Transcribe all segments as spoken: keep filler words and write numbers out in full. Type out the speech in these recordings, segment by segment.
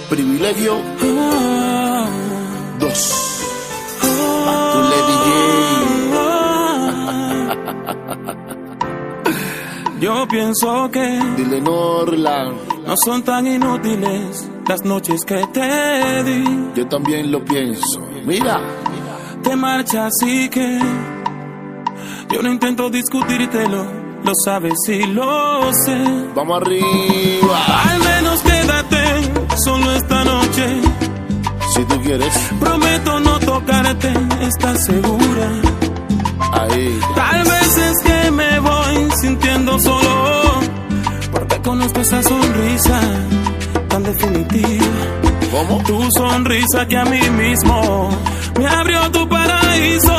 Privilegio dos. Batule D J. Yo pienso que Dile Norland, no son tan inútiles las noches que te di. yo también lo pienso. Mira, Te marchas y que yo no intento discutírtelo, lo sabes y lo sé. vamos arriba. Al menos quédate solo esta noche. Si tú quieres, Prometo no tocarte, ¿estás segura? ahí. Tal vez es que me voy sintiendo solo, porque conozco esa sonrisa tan definitiva. ¿Cómo? Tu sonrisa que a mí mismo me abrió tu paraíso.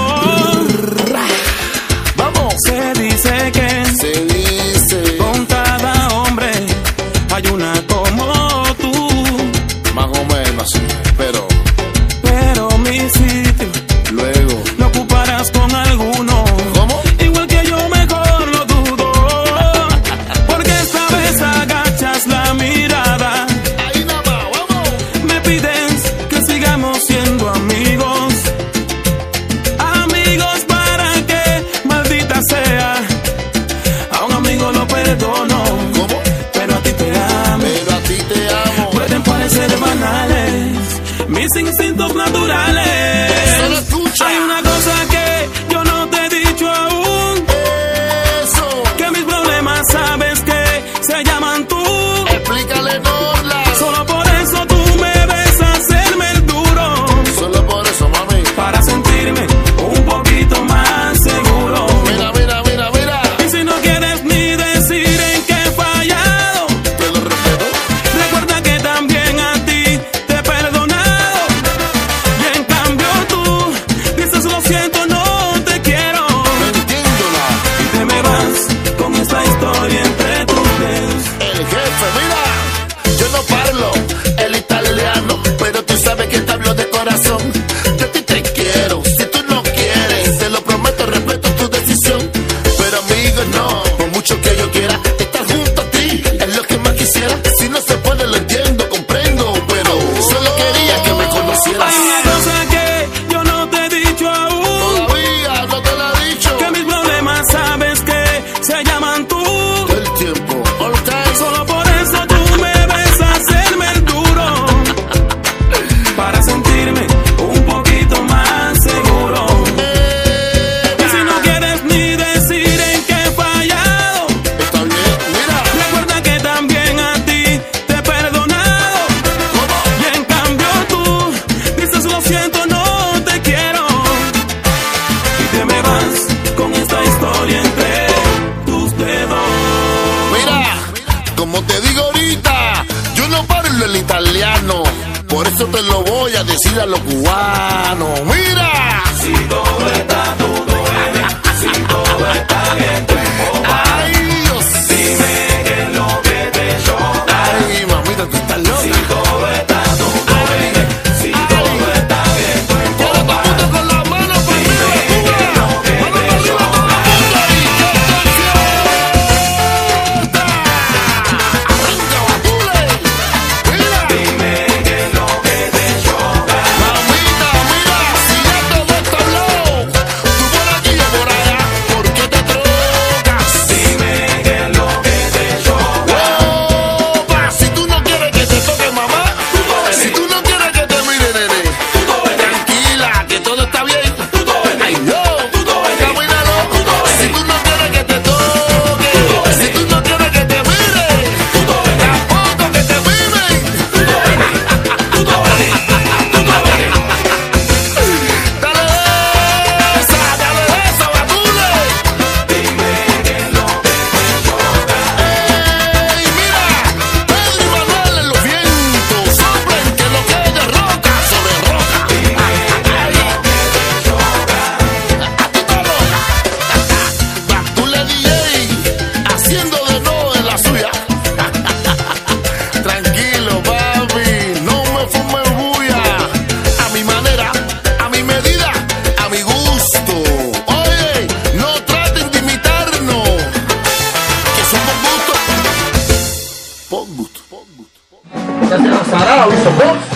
Vamos. Se dice que Se dice, con cada hombre hay una como tú, más o menos así, pero pero mi sitio luego. lo ocuparás con alguno. ¿Cómo? Igual que yo, mejor lo dudo, porque esta vez agachas la mirada. Ahí nada más, vamos. Me pides que sigamos siendo amigos, amigos para que, maldita sea, a un amigo lo perdono, ¿Cómo? pero a ti te amo. Pero a ti te amo. Pueden parecer banales mis instintos naturales. Solo escucha. Hay una cosa que yo no te he dicho aún, Eso. que mis problemas sabes que se llaman tú. Explícale Norland. Solo por eso tú me ves hacerme el duro, Solo por eso, mami. para sentirme un poquito más seguro. Mira, mira, mira, mira. Y si no quieres ni decir en qué he fallado, Te lo respeto. recuerda que también a ti te he perdonado. Y en cambio tú dices lo siento, no te quiero. No entiendo nada. Y te me vas con esta historia entre tus dedos. El jefe, mira. Yo no parlo el italiano, pero tú sabes que te hablo de corazón. Yo a ti te quiero. Si tú no quieres, te lo prometo, respeto tu decisión. Pero amigo, no. Por mucho que yo quiera estar junto a ti, es lo que más quisiera. Si no se puede, lo entiendo, comprendo. Pero solo quería que me conocieras. Hay una cosa que yo no te he dicho aún, Todavía no te lo he dicho. que mis problemas sabes que se llaman tú. Todo el tiempo. All time. Solo por eso tú me ves hacerme el duro, para sentirme un poquito más seguro. Y si no quieres ni decir en qué he fallado, Está bien, mira. recuerda que también a ti te he perdonado. ¿Cómo? Y en cambio tú dices lo siento, no te quiero. Y te me vas con esta historia entre tus dedos. Mira, como te digo ahorita, yo no parlo el italiano, por eso te lo voy a decir a los cubanos. Mira, Si todo está, todo bien. Si todo está bien, te ay Dios, dime qué es lo que te choca. ay mamita, tú estás loca. Si todo está, todo bien. Si todo está bien, tú Todo el mundo con las manos para arriba, Cuba. Manos para arriba, todo el mundo ahí. ¡Que te sienta! Arranca, Batule. Mira, dime qué es lo que te choca. mamita, mira, si ya todo está hablado, tú por aquí, yo por allá, ¿por qué te trocas? Dime qué es lo que te choca. Opa, si tú no quieres que te toque mamá, si tú no quieres que te mire nene, tranquila, que todo está bien. Ay, yo, camínalo. Si tú no quieres que te toque, si tú no quieres que te mire, tampoco que te miren. Dale esa, dale esa, Batule. Dime qué es lo que te choca. Ey, mira, Pedro y Manuel en los vientos soplen que lo que es de roca sobre roca. Ay, a ti te roca. Batule D J haciendo de nuevo en la suya. Tranquilo, papi, no me fumes bulla. A mi manera, a mi medida, a mi gusto. Oye, no traten de imitarnos, que somos gusto. Por gusto. Sarao hizo box.